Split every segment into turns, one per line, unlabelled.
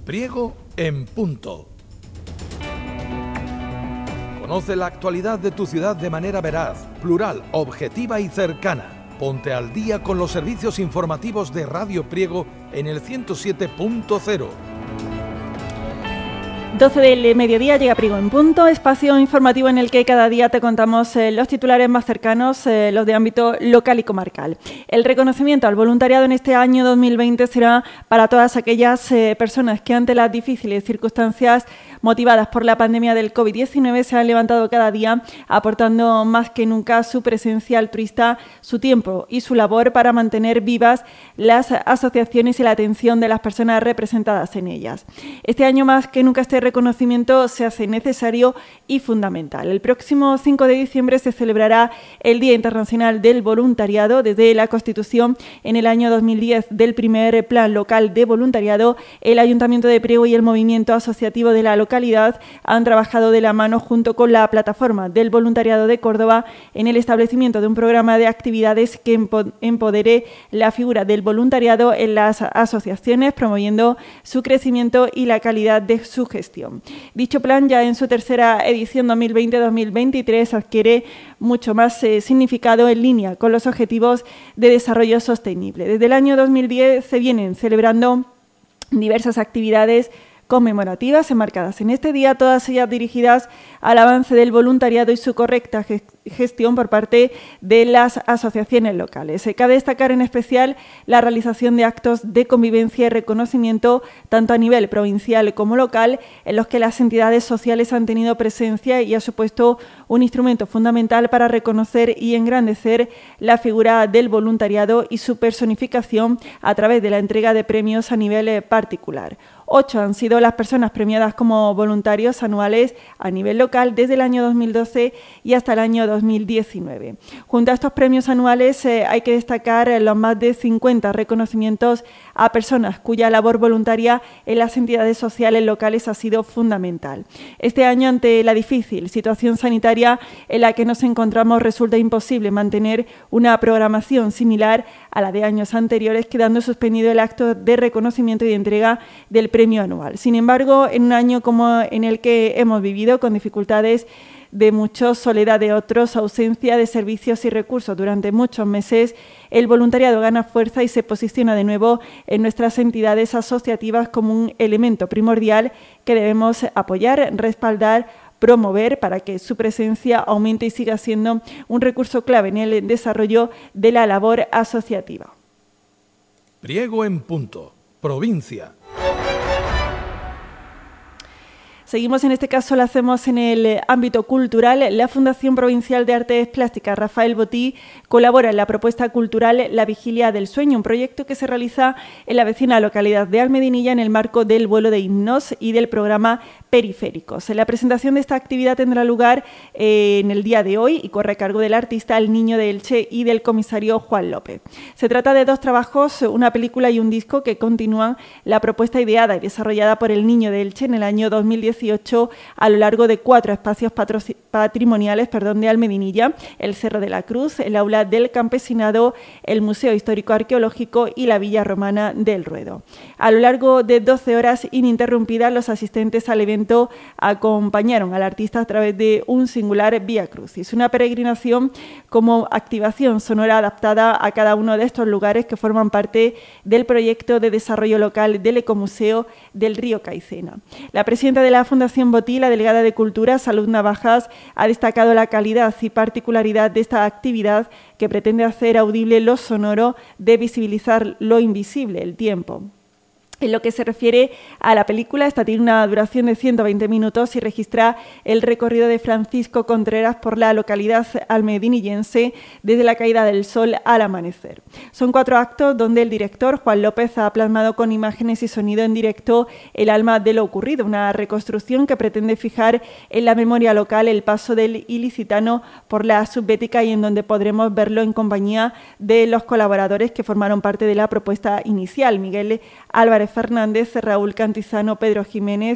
Priego en punto. Conoce la actualidad de tu ciudad de manera veraz, plural, objetiva y cercana. Ponte al día con los servicios informativos de Radio Priego en el 107.0.
12 del mediodía llega Priego en punto, espacio informativo en el que cada día te contamos los titulares más cercanos, los de ámbito local y comarcal. El reconocimiento al voluntariado en este año 2020 será para todas aquellas personas que ante las difíciles circunstancias motivadas por la pandemia del COVID-19 se han levantado cada día aportando más que nunca su presencia altruista, su tiempo y su labor para mantener vivas las asociaciones y la atención de las personas representadas en ellas. Este año más que nunca este reconocimiento se hace necesario y fundamental. El próximo 5 de diciembre se celebrará el Día Internacional del Voluntariado. Desde la Constitución en el año 2010 del primer Plan Local de Voluntariado, el Ayuntamiento de Priego y el Movimiento Asociativo de la localidad han trabajado de la mano junto con la Plataforma del Voluntariado de Córdoba en el establecimiento de un programa de actividades que empodere la figura del voluntariado en las asociaciones, promoviendo su crecimiento y la calidad de su gestión. Dicho plan, ya en su tercera edición 2020-2023, adquiere mucho más significado en línea con los objetivos de desarrollo sostenible. Desde el año 2010 se vienen celebrando diversas actividades conmemorativas enmarcadas en este día, todas ellas dirigidas al avance del voluntariado y su correcta gestión por parte de las asociaciones locales. Cabe destacar en especial la realización de actos de convivencia y reconocimiento tanto a nivel provincial como local, en los que las entidades sociales han tenido presencia y ha supuesto un instrumento fundamental para reconocer y engrandecer la figura del voluntariado y su personificación a través de la entrega de premios a nivel particular. 8 han sido las personas premiadas como voluntarios anuales a nivel local desde el año 2012 y hasta el año 2019. Junto a estos premios anuales hay que destacar los más de 50 reconocimientos a personas cuya labor voluntaria en las entidades sociales locales ha sido fundamental. Este año, ante la difícil situación sanitaria en la que nos encontramos, resulta imposible mantener una programación similar a la de años anteriores, quedando suspendido el acto de reconocimiento y de entrega del premio anual. Sin embargo, en un año como en el que hemos vivido, con dificultades de muchos, soledad de otros, ausencia de servicios y recursos durante muchos meses, el voluntariado gana fuerza y se posiciona de nuevo en nuestras entidades asociativas como un elemento primordial que debemos apoyar, respaldar, promover para que su presencia aumente y siga siendo un recurso clave en el desarrollo de la labor asociativa.
Priego en punto, provincia.
Seguimos, en este caso lo hacemos en el ámbito cultural. La Fundación Provincial de Artes Plásticas Rafael Botí colabora en la propuesta cultural La Vigilia del Sueño, un proyecto que se realiza en la vecina localidad de Almedinilla en el marco del vuelo de himnos y del programa Periféricos. La presentación de esta actividad tendrá lugar en el día de hoy y corre a cargo del artista El Niño de Elche y del comisario Juan López. Se trata de 2 trabajos, una película y un disco, que continúan la propuesta ideada y desarrollada por El Niño de Elche en el año 2018 a lo largo de 4 espacios patrimoniales de Almedinilla: el Cerro de la Cruz, el Aula del Campesinado, el Museo Histórico Arqueológico y la Villa Romana del Ruedo. A lo largo de 12 horas ininterrumpidas, los asistentes al evento acompañaron al artista a través de un singular Vía Crucis, una peregrinación como activación sonora adaptada a cada uno de estos lugares que forman parte del proyecto de desarrollo local del Ecomuseo del Río Caicena. La presidenta de la Fundación Botí, la delegada de Cultura, Salud Navajas, ha destacado la calidad y particularidad de esta actividad que pretende hacer audible lo sonoro, de visibilizar lo invisible, el tiempo. En lo que se refiere a la película, esta tiene una duración de 120 minutos y registra el recorrido de Francisco Contreras por la localidad almedinillense desde la caída del sol al amanecer. Son 4 actos donde el director Juan López ha plasmado con imágenes y sonido en directo el alma de lo ocurrido, una reconstrucción que pretende fijar en la memoria local el paso del ilicitano por la subbética y en donde podremos verlo en compañía de los colaboradores que formaron parte de la propuesta inicial: Miguel Álvarez Fernández, Raúl Cantizano, Pedro Jiménez,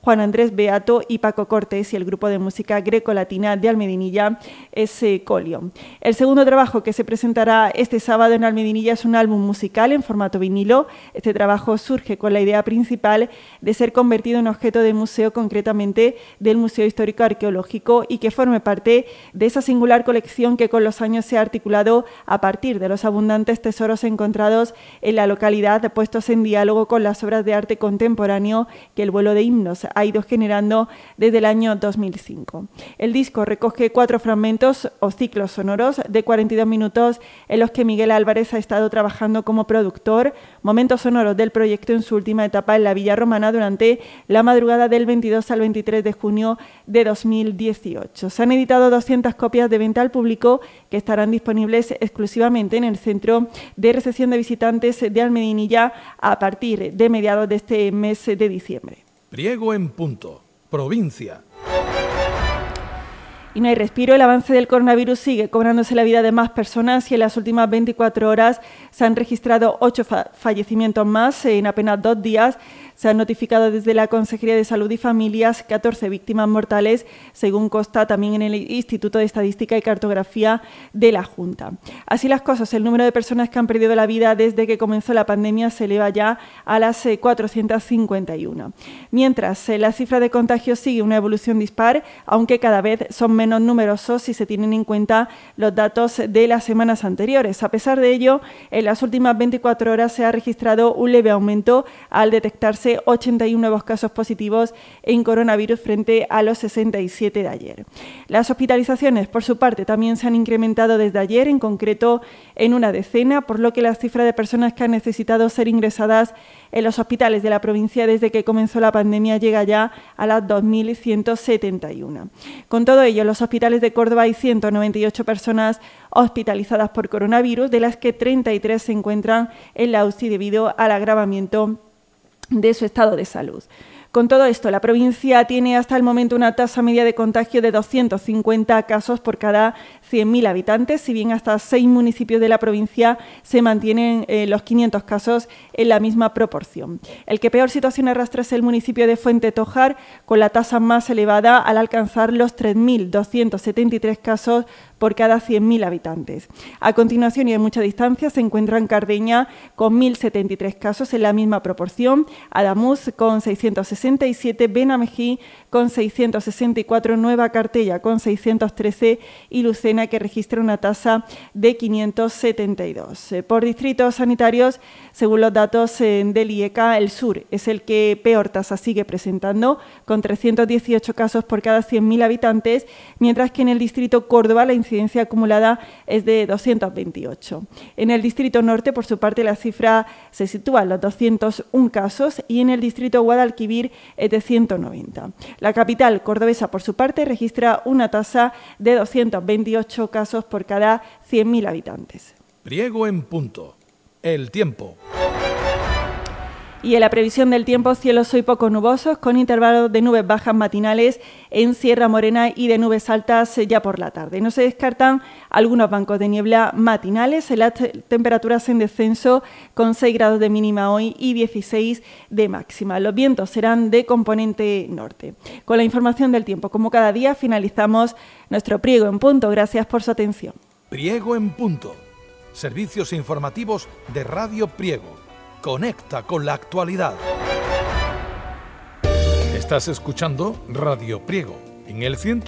Juan Andrés Beato y Paco Cortés, y el grupo de música grecolatina de Almedinilla es Colio. El segundo trabajo que se presentará este sábado en Almedinilla es un álbum musical en formato vinilo. Este trabajo surge con la idea principal de ser convertido en objeto de museo, concretamente del Museo Histórico Arqueológico, y que forme parte de esa singular colección que con los años se ha articulado a partir de los abundantes tesoros encontrados en la localidad, puestos en diálogo con las obras de arte contemporáneo que el vuelo de himnos ha ido generando desde el año 2005. El disco recoge 4 fragmentos o ciclos sonoros de 42 minutos en los que Miguel Álvarez ha estado trabajando como productor, momentos sonoros del proyecto en su última etapa en la Villa Romana durante la madrugada del 22 al 23 de junio de 2018. Se han editado 200 copias de venta al público que estarán disponibles exclusivamente en el Centro de Recepción de Visitantes de Almedinilla a partir de mediados de este mes de diciembre.
Priego en Punto, provincia.
Y no hay respiro, el avance del coronavirus sigue cobrándose la vida de más personas y en las últimas 24 horas se han registrado 8 fallecimientos más en apenas 2 días. Se han notificado desde la Consejería de Salud y Familias 14 víctimas mortales, según consta también en el Instituto de Estadística y Cartografía de la Junta. Así las cosas, el número de personas que han perdido la vida desde que comenzó la pandemia se eleva ya a las 451. Mientras, la cifra de contagios sigue una evolución dispar, aunque cada vez son menos numerosos si se tienen en cuenta los datos de las semanas anteriores. A pesar de ello, en las últimas 24 horas se ha registrado un leve aumento al detectarse 81 nuevos casos positivos en coronavirus frente a los 67 de ayer. Las hospitalizaciones, por su parte, también se han incrementado desde ayer, en concreto en una decena, por lo que la cifra de personas que han necesitado ser ingresadas en los hospitales de la provincia desde que comenzó la pandemia llega ya a las 2.171. Con todo ello, en los hospitales de Córdoba hay 198 personas hospitalizadas por coronavirus, de las que 33 se encuentran en la UCI debido al agravamiento de su estado de salud. Con todo esto, la provincia tiene hasta el momento una tasa media de contagio de 250 casos por cada 100.000 habitantes, si bien hasta 6 municipios de la provincia se mantienen los 500 casos en la misma proporción. El que peor situación arrastra es el municipio de Fuente Tojar, con la tasa más elevada al alcanzar los 3.273 casos por cada 100.000 habitantes. A continuación y en mucha distancia se encuentran Cardeña con 1.073 casos en la misma proporción, Adamuz con 667, Benamejí con 664, Nueva Cartella con 613 y Lucena, que registra una tasa de 572. Por distritos sanitarios, según los datos del IECA, el sur es el que peor tasa sigue presentando, con 318 casos por cada 100.000 habitantes, mientras que en el distrito Córdoba la incidencia acumulada es de 228. En el distrito norte, por su parte, la cifra se sitúa en los 201 casos y en el distrito Guadalquivir es de 190. La capital cordobesa, por su parte, registra una tasa de 228 casos por cada 100.000 habitantes.
Priego en Punto. El tiempo.
Y en la previsión del tiempo, cielos hoy poco nubosos, con intervalos de nubes bajas matinales en Sierra Morena y de nubes altas ya por la tarde. No se descartan algunos bancos de niebla matinales, las temperaturas en descenso con 6 grados de mínima hoy y 16 de máxima. Los vientos serán de componente norte. Con la información del tiempo, como cada día, finalizamos nuestro Priego en Punto. Gracias por su atención.
Priego en Punto. Servicios informativos de Radio Priego. Conecta con la actualidad. Estás escuchando Radio Priego en el 100.